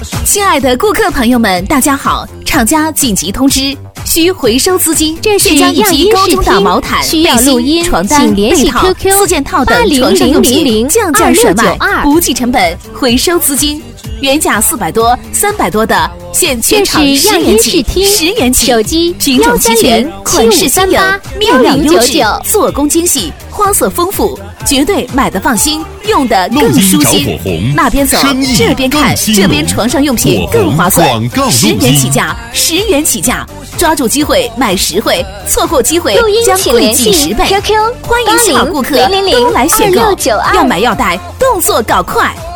亲爱的顾客朋友们，大家好！厂家紧急通知，需回收资金。 这是将一批高中档毛毯、 需要录音、 床单、 请联系被套、 QQ 4件套等床上用品降价甩卖，不计成本回收资金。原价400多、300多的，现全场10元起，10元起。 手机品种齐全，款式新颖，面料优质，做工精细，花色丰富，绝对买的放心，用的更舒心。那边走，这边看，这边床上用品更划算，10元起价，10元起价。抓住机会买实惠，错过机会将贵几10倍。 QQ 欢迎新老顾客都来选购，要买要带，动作搞快。